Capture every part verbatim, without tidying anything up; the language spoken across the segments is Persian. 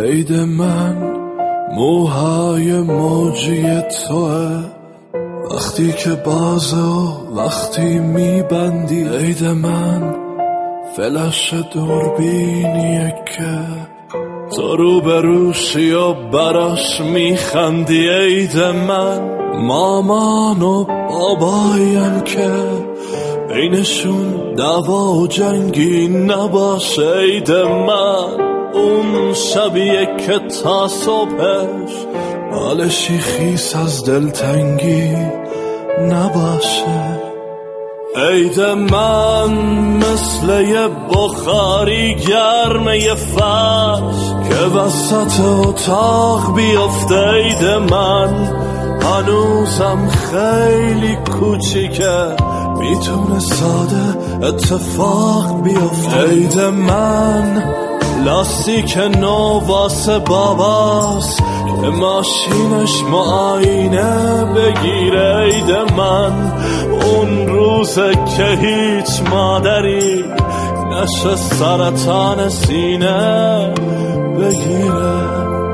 عید من موهای موجی توه، وقتی که بازه و وقتی میبندی. عید من فلش دوربینیه که تو رو بروشی و براش میخندی. عید من مامان و بابایم که بینشون دعوا و جنگی نباشه. عید من اون شبیه که تا صبحش بالشی خیس از دلتنگی نباشه. عید من مثل یه بخاری گرمه فرش که وسط اتاق بیفته. عید من هنوزم خیلی کوچیکه، میتونه ساده اتفاق بیفته. عید من لاستیک نو واسه باباست که ماشینش معاینه بگیره. عید من اون روزه که هیچ مادری نشه سرطان سینه بگیره.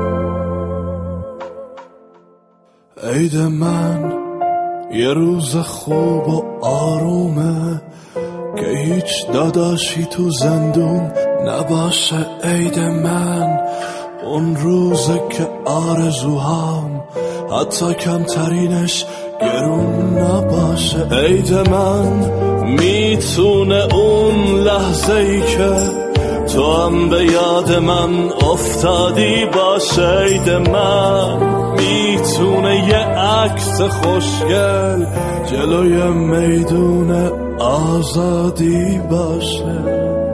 عید من یه روز خوب و آرومه که هیچ داداشی تو زندون نباشه. عید من اون روزه که آرزوهام حتی کمترینش گرون نباشه. عید من میتونه اون لحظه ای که تو هم به یاد من افتادی باشه. عید من میتونه یه عکس خوشگل جلوی میدون آزادی باشه.